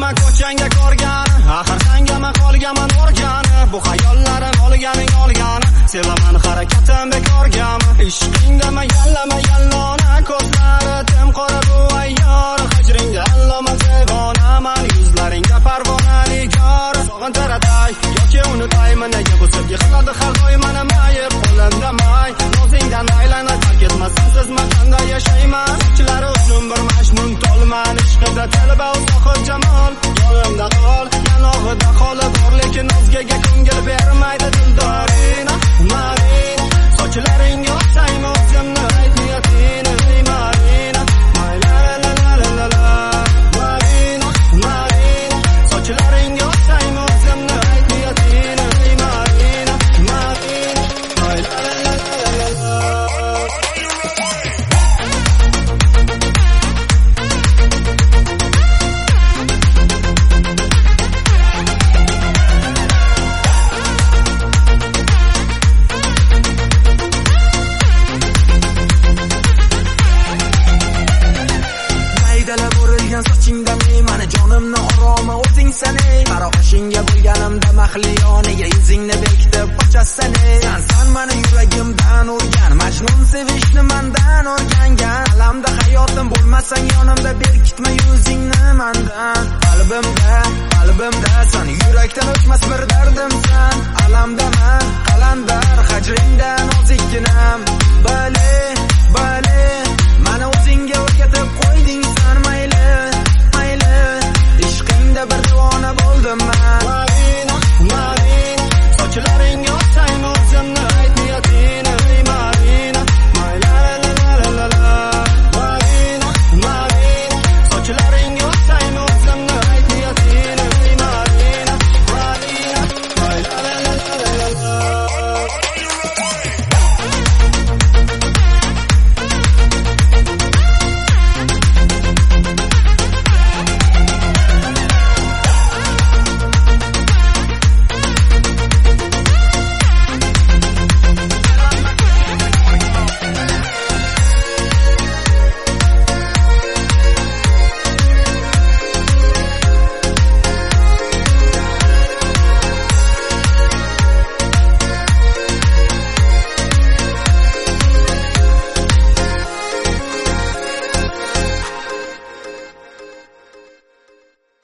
Bilaman ko'changga ko'rgani, axir sangama qolgaman o'rgani. Bu xayollarim olgani, sevaman harakatim bekorgami. Ishqingdama yallama yallona, ko'zlari tim qora bu ayyor. Hijringda alloma sevona, man yuzlaringga parvona nigor. Sog'intiraday yoki unutaymi, nega bu sevgi qiladi har doim mana mayib qo'limda may. O'zingdan aylanib ketmasam siz makanda yashayman. Ichilari uzun bir majnun tolman, ishqida talaba uzoq jamol. Yo'limda qol, yanog'ida qolib bor, lekin o'zgaga ko'ngil bermaydi dildoring. Marina, sochlaringga o'taymi o'zimni ayt niyatingni, Marina. La la la la la la. Marina, Marina, sochlaringga o'taymi o'zimni ayt niyatingni, Marina. Marina, la la la la la. Sochingda meni jonimni oromi o'zingsan ey. Qaroqishingga bo'lganimda mahliyoniga yuzingni bekitib qochasan ey. Sen meni yuragimdan urgan, majnun sevishni mendan o'rgangan. Alamda hayotim bo'lmasang yonimda, berkitma yuzingni mendan. Qalbimda sen yurakdan o'chmas bir dardimsan. Alamdaman qalandar hajringdan ozikkinam. Bale